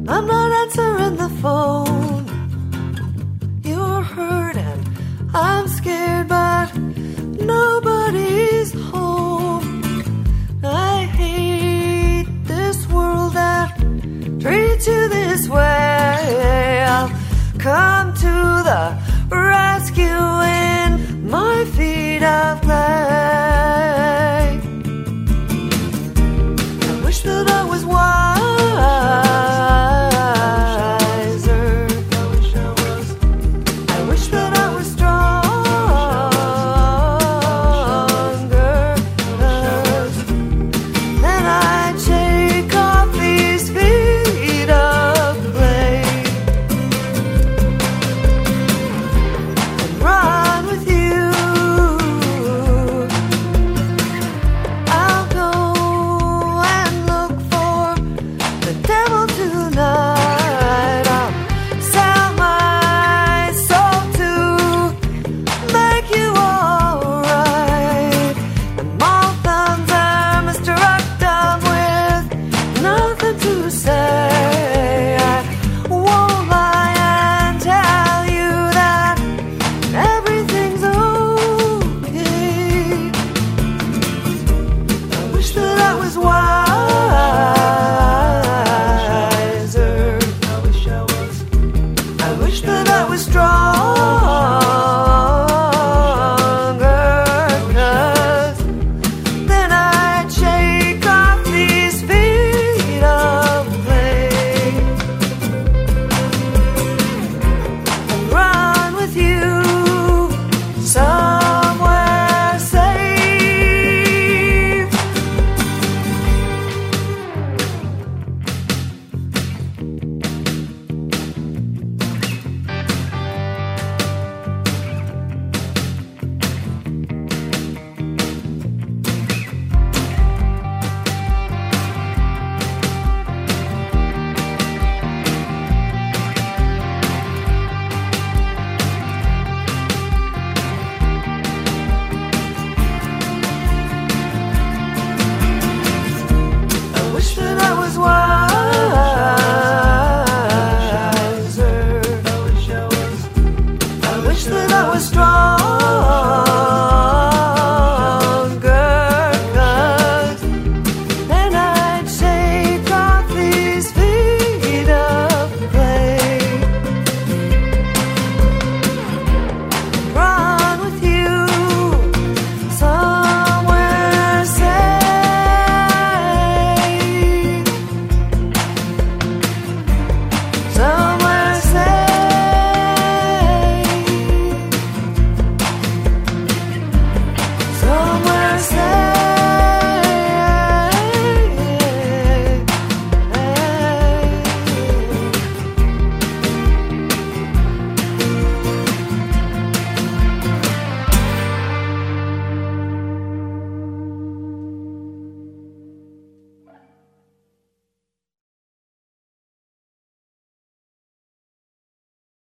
I'm not answering the phone. You're hurt and I'm scared, but nobody's home. I hate this world that treats you this way. I'll come to the rescue in my feet of clay. I wish that I was wiser. I wish that I was stronger. Then I'd shake off these feet of clay and run with you. I'll go and look for the devil tonight. I'll sell my soul to make you alright. And all thumbs are Mr. Rockdom with nothing to say.